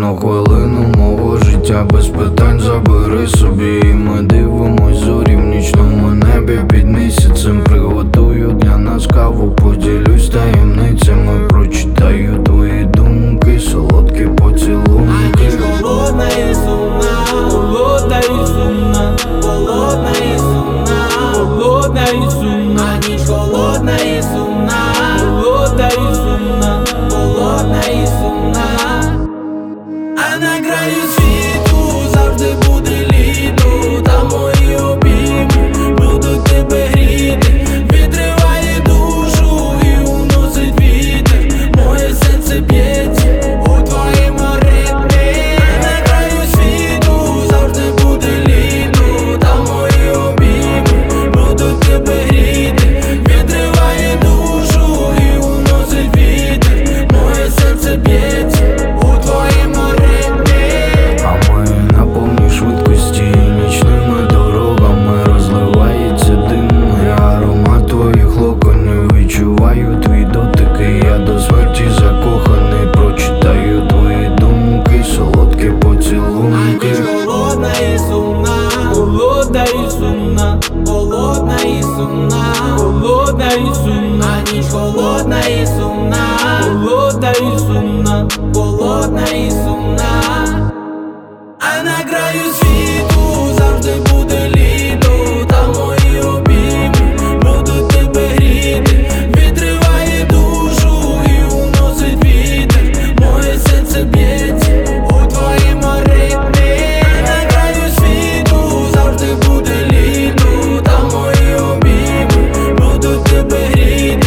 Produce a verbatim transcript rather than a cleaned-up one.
кожну хвилину мого життя без питань забери собі. І ми дивимось зорі в нічному небі під місяцем. Приготую для нас каву, поділюсь таємницями. Прочитаю твої думки, солодкі поцілунки. Холодна і сумна, холодна і сумна, холодна і сумна, холодна і сумна, ніч холодна і сумна, холодна і сумна, холодна і сумна. А на краю світу завжди буде літо, там мої обійми будуть тебе гріти. Відриває душу і уносить вітер, моє серце б'ється у твоєму ритмі. А на краю світу завжди буде літо, там мої обійми будуть тебе гріти. Відриває душу і уносить вітер, моє серце б'ється у твоєму ритмі. А ми на повній швидкості нічними дорогами. Розливається дим і аромат твоїх локонів. Відчуваю твій дотик, і я до смерті закоханий. Прочитаю твої думки, солодкі поцілунки. Ніч холодна і сумна, холодна і сумна, холодна і сумна, холодна і сумна, ніч холодна і сумна, холодна і сумна, холодна і сумна. А на краю світу завжди буде літо, там мої обійми будуть тебе гріти. Відриває душу і уносить вітер, моє серце б'ється у твоєму ритмі. А на краю світу завжди буде літо, там мої обійми будуть тебе гріти.